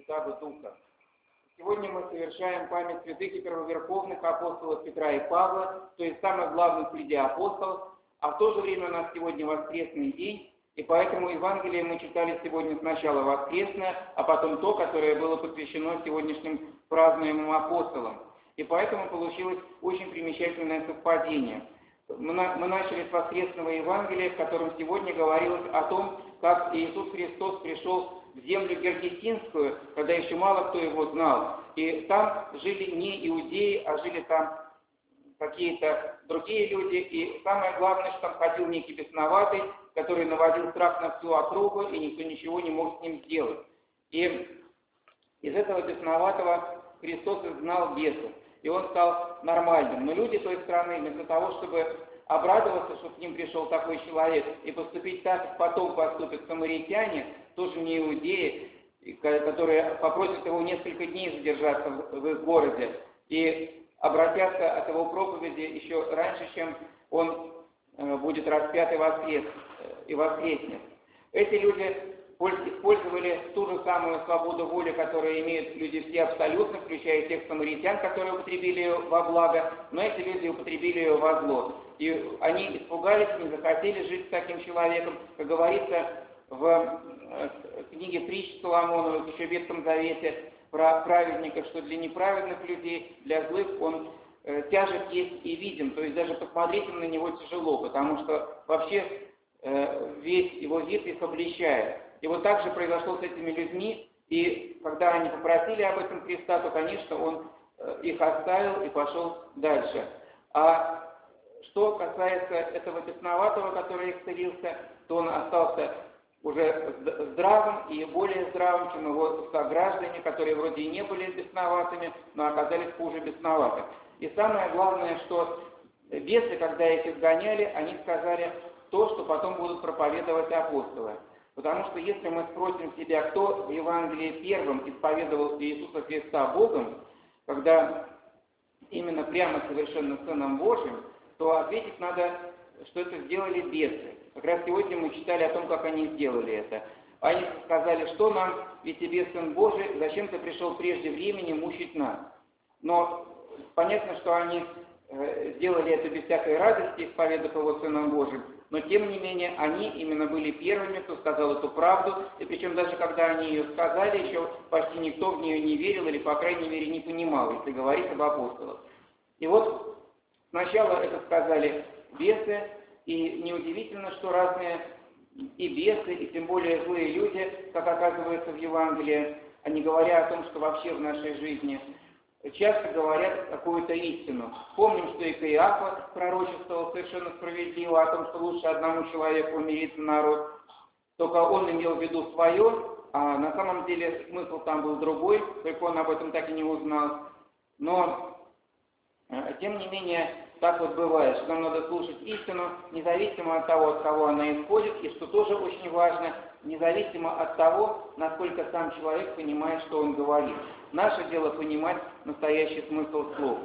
Святаго Духа. Сегодня мы совершаем память святых и первоверховных апостолов Петра и Павла, то есть самых главных среди апостолов, а в то же время у нас сегодня воскресный день, и поэтому Евангелие мы читали сегодня сначала воскресное, а потом то, которое было посвящено сегодняшним празднуемым апостолам. И поэтому получилось очень примечательное совпадение. Мы начали с воскресного Евангелия, в котором сегодня говорилось о том, как Иисус Христос пришел в землю Гергесинскую, когда еще мало кто его знал. И там жили не иудеи, а жили там какие-то другие люди. И самое главное, что там ходил некий бесноватый, который наводил страх на всю округу, и никто ничего не мог с ним сделать. И из этого бесноватого Христос изгнал бесов. И он стал нормальным. Но люди той страны, вместо того, чтобы обрадоваться, что к ним пришел такой человек, и поступить так, как потом поступят самаритяне, тоже не иудеи, которые попросят его несколько дней задержаться в их городе, и обратятся от его проповеди еще раньше, чем он будет распят и воскреснет. Эти люди использовали ту же самую свободу воли, которую имеют люди все абсолютно, включая тех самаритян, которые употребили ее во благо, но эти люди употребили ее во зло. И они испугались, не захотели жить с таким человеком. Как говорится в книге притч Соломоновых, еще в Ветхом Завете, про праведников, что для неправедных людей, для злых он тяжек есть и виден, то есть даже посмотреть на него тяжело, потому что вообще весь его вид их обличает. И вот так же произошло с этими людьми, и когда они попросили об этом Христа, то, конечно, он их оставил и пошел дальше. А что касается этого бесноватого, который их целился, то он остался уже здравым и более здравым, чем его сограждане, которые вроде и не были бесноватыми, но оказались хуже бесноватых. И самое главное, что бесы, когда их изгоняли, они сказали то, что потом будут проповедовать апостолы. Потому что если мы спросим себя, кто в Евангелии первым исповедовал Иисуса Христа Богом, когда именно прямо совершенно Сыном Божьим, то ответить надо, что это сделали бесы. Как раз сегодня мы читали о том, как они сделали это. Они сказали, что нам, ведь тебе Сын Божий, зачем ты пришел прежде времени мучить нас? Но понятно, что они сделали это без всякой радости, исповедав его Сыном Божьим, но тем не менее они именно были первыми, кто сказал эту правду, и причем даже когда они ее сказали, еще почти никто в нее не верил или, по крайней мере, не понимал, если говорить об апостолах. И вот сначала это сказали бесы, и неудивительно, что разные и бесы, и тем более злые люди, как оказывается в Евангелии, они говоря о том, что вообще в нашей жизни часто говорят какую-то истину. Помним, что и Каиафа пророчествовал совершенно справедливо о том, что лучше одному человеку умириться народ. Только он имел в виду свое, а на самом деле смысл там был другой, только он об этом так и не узнал. Но, тем не менее, так вот бывает, что нам надо слушать истину, независимо от того, от кого она исходит, и что тоже очень важно, независимо от того, насколько сам человек понимает, что он говорит. Наше дело понимать настоящий смысл слов.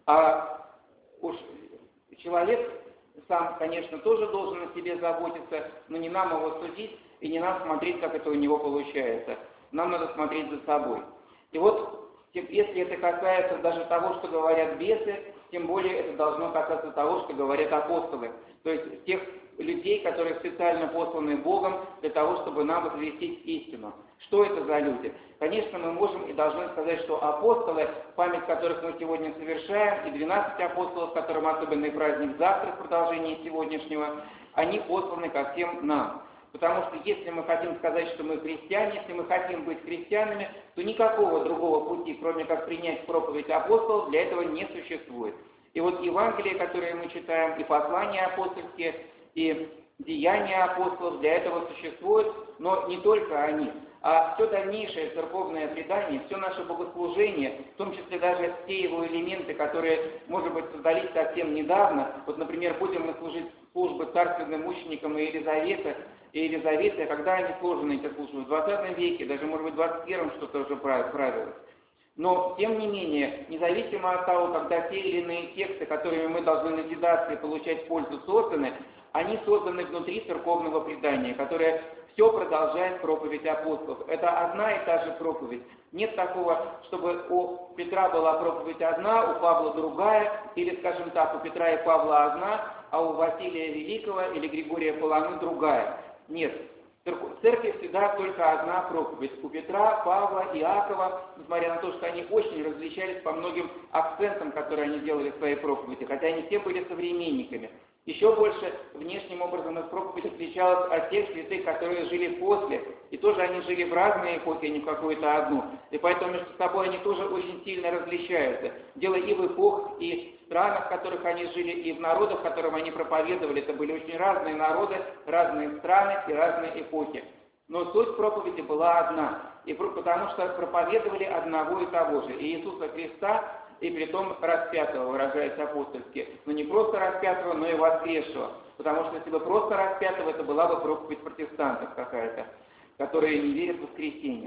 А уж человек сам, конечно, тоже должен о себе заботиться, но не нам его судить, и не нам смотреть, как это у него получается. Нам надо смотреть за собой. И вот, если это касается даже того, что говорят бесы, тем более это должно касаться того, что говорят апостолы. То есть тех людей, которые специально посланы Богом для того, чтобы нам возвестить истину. Что это за люди? Конечно, мы можем и должны сказать, что апостолы, память которых мы сегодня совершаем, и 12 апостолов, которым особенный праздник завтра в продолжении сегодняшнего, они посланы ко всем нам. Потому что если мы хотим сказать, что мы христиане, если мы хотим быть христианами, то никакого другого пути, кроме как принять проповедь апостолов, для этого не существует. И вот Евангелие, которое мы читаем, и послания апостольские, и деяния апостолов для этого существуют, но не только они, а все дальнейшее церковное предание, все наше богослужение, в том числе даже те его элементы, которые, может быть, создались совсем недавно. Вот, например, будем мы служить службы царственным мученикам и Елизавете, когда они сложены, эти службы, в 20 веке, даже, может быть, в 21 что-то уже правилось. Но, тем не менее, независимо от того, когда те или иные тексты, которыми мы должны назидаться и получать пользу, созданы, они созданы внутри церковного предания, которое все продолжает проповедь апостолов. Это одна и та же проповедь. Нет такого, чтобы у Петра была проповедь одна, у Павла другая, или, скажем так, у Петра и Павла одна, а у Василия Великого или Григория Паламы другая. Нет. В церкви всегда только одна проповедь. У Петра, Павла, Иакова, несмотря на то, что они очень различались по многим акцентам, которые они делали в своей проповеди, хотя они все были современниками. Еще больше внешним образом их проповедь отличалась от тех святых, которые жили после. И тоже они жили в разные эпохи, а не в какую-то одну. И поэтому между собой они тоже очень сильно различаются. Дело и в эпохах, и в странах, в которых они жили, и в народах, которым они проповедовали. Это были очень разные народы, разные страны и разные эпохи. Но суть проповеди была одна. И потому что проповедовали одного и того же. И Иисуса Христа, и притом распятого, выражаясь апостольски. Но не просто распятого, но и воскресшего. Потому что если бы просто распятого, это была бы проповедь протестантов какая-то, которые не верят в воскресение.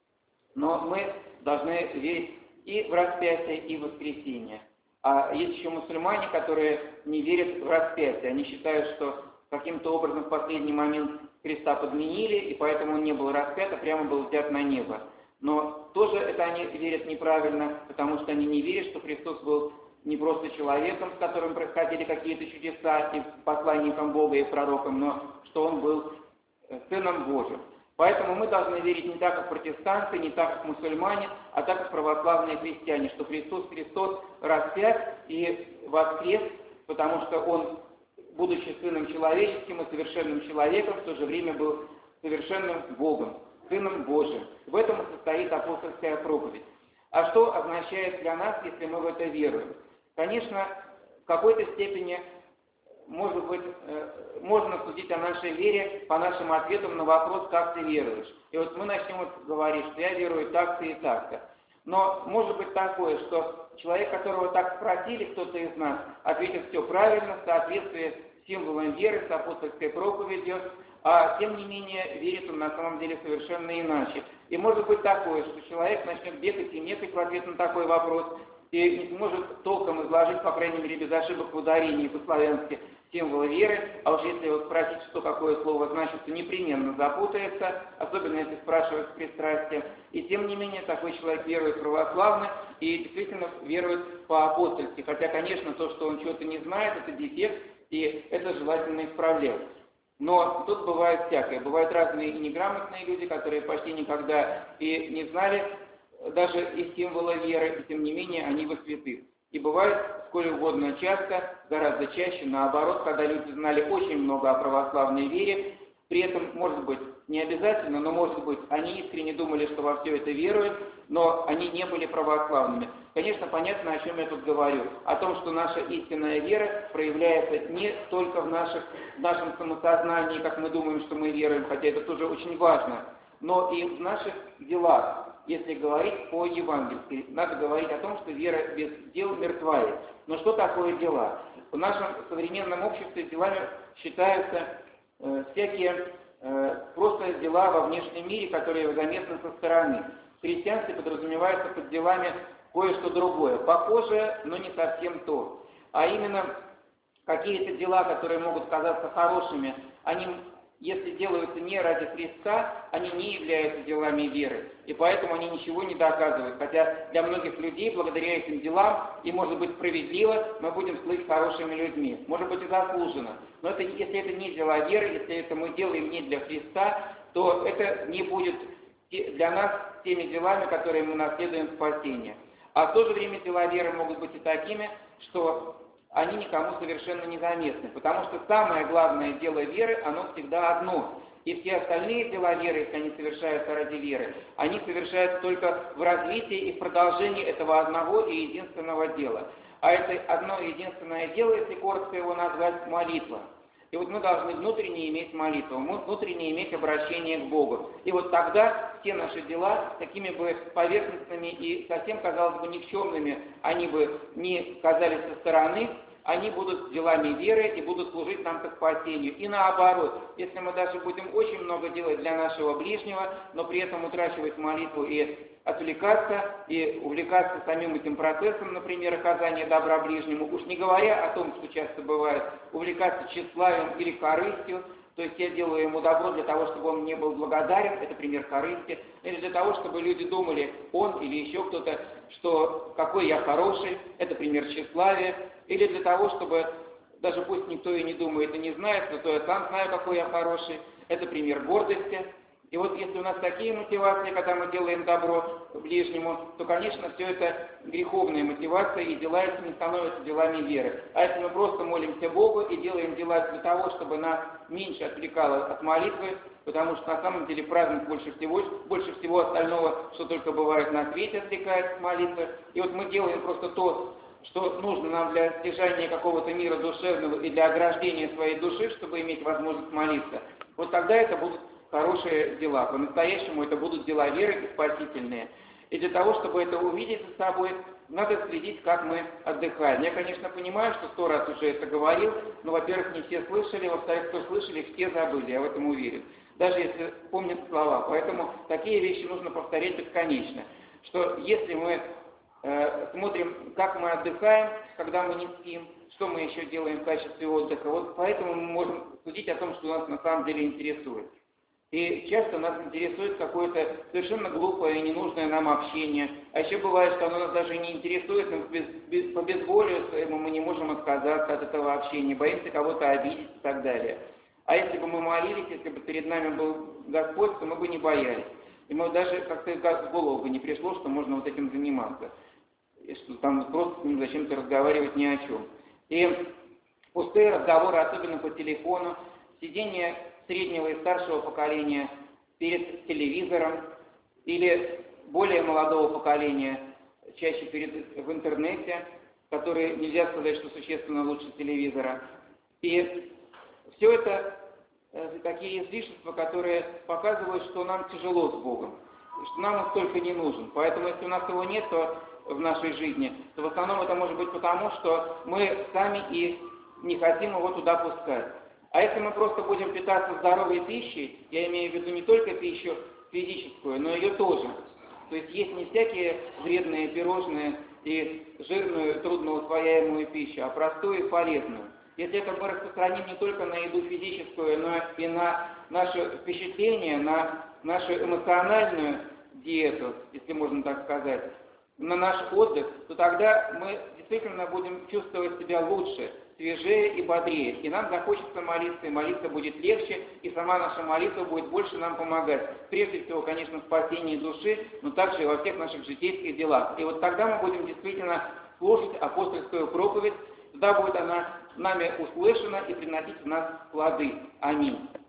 Но мы должны верить и в распятие, и в воскресение. А есть еще мусульмане, которые не верят в распятие. Они считают, что каким-то образом в последний момент Христа подменили, и поэтому он не был распят, а прямо был взят на небо. Но тоже это они верят неправильно, потому что они не верят, что Христос был не просто человеком, с которым происходили какие-то чудеса, и посланником Бога и пророком, но что он был Сыном Божьим. Поэтому мы должны верить не так, как протестанты, не так, как мусульмане, а так, как православные христиане, что Христос распят и воскрес, потому что Он, будучи Сыном человеческим и совершенным человеком, в то же время был совершенным Богом, Сыном Божиим. В этом и состоит апостольская проповедь. А что означает для нас, если мы в это веруем? Конечно, в какой-то степени, может быть, можно судить о нашей вере по нашим ответам на вопрос, как ты веруешь. И вот мы начнем говорить, что я верую так-то и так-то. Но может быть такое, что человек, которого так спросили, кто-то из нас, ответит все правильно, в соответствии с символом веры, с апостольской проповедью, а тем не менее верит он на самом деле совершенно иначе. И может быть такое, что человек начнет бегать и мекать в ответ на такой вопрос, и не сможет толком изложить, по крайней мере, без ошибок в ударении по-славянски символы веры, а уж если его спросить, что какое слово значит, то непременно запутается, особенно если спрашивают с пристрастием. И тем не менее, такой человек верует православно и действительно верует по-апостольски. Хотя, конечно, то, что он чего-то не знает, это дефект, и это желательно исправлять. Но тут бывает всякое. Бывают разные и неграмотные люди, которые почти никогда и не знали даже и символа веры, и тем не менее они во святых. И бывает, сколь угодно часто, гораздо чаще, наоборот, когда люди знали очень много о православной вере, при этом, может быть, не обязательно, но, может быть, они искренне думали, что во все это веруют, но они не были православными. Конечно, понятно, о чем я тут говорю. О том, что наша истинная вера проявляется не только в нашем самосознании, как мы думаем, что мы веруем, хотя это тоже очень важно, но и в наших делах. Если говорить по-евангельски, надо говорить о том, что вера без дел мертвая. Но что такое дела? В нашем современном обществе делами считаются всякие просто дела во внешнем мире, которые заметны со стороны. В христианстве подразумевается под делами кое-что другое, похожее, но не совсем то. А именно какие-то дела, которые могут казаться хорошими, они, если делаются не ради Христа, они не являются делами веры. И поэтому они ничего не доказывают. Хотя для многих людей, благодаря этим делам, и может быть справедливо, мы будем слыть хорошими людьми. Может быть и заслуженно. Но это, если это не дела веры, если это мы делаем не для Христа, то это не будет для нас теми делами, которые мы наследуем спасение. А в то же время дела веры могут быть и такими, что они никому совершенно незаметны. Потому что самое главное дело веры, оно всегда одно. И все остальные дела веры, если они совершаются ради веры, они совершаются только в развитии и в продолжении этого одного и единственного дела. А это одно и единственное дело, если коротко его назвать, молитва. И вот мы должны внутренне иметь молитву, внутренне иметь обращение к Богу. И вот тогда все наши дела, какими бы поверхностными и совсем, казалось бы, никчемными они бы не казались со стороны, они будут делами веры и будут служить нам к спасению. И наоборот, если мы даже будем очень много делать для нашего ближнего, но при этом утрачивать молитву и отвлекаться, и увлекаться самим этим процессом, например, оказания добра ближнему, уж не говоря о том, что часто бывает, увлекаться тщеславием или корыстью, то есть я делаю ему добро для того, чтобы он мне был благодарен, это пример корысти, или для того, чтобы люди думали, он или еще кто-то, что какой я хороший, это пример тщеславия, или для того, чтобы, даже пусть никто и не думает и не знает, но то я сам знаю, какой я хороший, это пример гордости. И вот если у нас такие мотивации, когда мы делаем добро ближнему, то, конечно, все это греховная мотивация, и дела эти не становятся делами веры. А если мы просто молимся Богу и делаем дела для того, чтобы нас меньше отвлекало от молитвы, потому что на самом деле праздник больше всего остального, что только бывает на свете, отвлекает от молитвы. И вот мы делаем просто то, что нужно нам для стяжания какого-то мира душевного и для ограждения своей души, чтобы иметь возможность молиться. Вот тогда это будут хорошие дела. По-настоящему это будут дела веры и спасительные. И для того, чтобы это увидеть за собой, надо следить, как мы отдыхаем. Я, конечно, понимаю, что 100 раз уже это говорил, но, во-первых, не все слышали, во-вторых, кто слышали, все забыли, я в этом уверен. Даже если помнят слова. Поэтому такие вещи нужно повторять бесконечно. Что если мы смотрим, как мы отдыхаем, когда мы не спим, что мы еще делаем в качестве отдыха, вот поэтому мы можем судить о том, что нас на самом деле интересует. И часто нас интересует какое-то совершенно глупое и ненужное нам общение. А еще бывает, что оно нас даже не интересует, но по безволию своему мы не можем отказаться от этого общения, боимся кого-то обидеть и так далее. А если бы мы молились, если бы перед нами был Господь, то мы бы не боялись. И мы даже как-то в голову бы не пришло, что можно вот этим заниматься. И что там просто с ним зачем-то разговаривать ни о чем. И пустые разговоры, особенно по телефону, сидение среднего и старшего поколения перед телевизором или более молодого поколения, чаще в интернете, которые нельзя сказать, что существенно лучше телевизора. И все это такие излишества, которые показывают, что нам тяжело с Богом, что нам он столько не нужен. Поэтому если у нас его нет, то в нашей жизни, то в основном это может быть потому, что мы сами и не хотим его туда пускать. А если мы просто будем питаться здоровой пищей, я имею в виду не только пищу физическую, но ее тоже. То есть есть не всякие вредные пирожные и жирную, трудноусвояемую пищу, а простую и полезную. Если это мы распространим не только на еду физическую, но и на наше впечатление, на нашу эмоциональную диету, если можно так сказать, на наш отдых, то тогда мы действительно будем чувствовать себя лучше, свежее и бодрее. И нам захочется молиться, и молиться будет легче, и сама наша молитва будет больше нам помогать. Прежде всего, конечно, в спасении души, но также и во всех наших житейских делах. И вот тогда мы будем действительно слушать апостольскую проповедь, тогда будет она нами услышана и приносить в нас плоды. Аминь.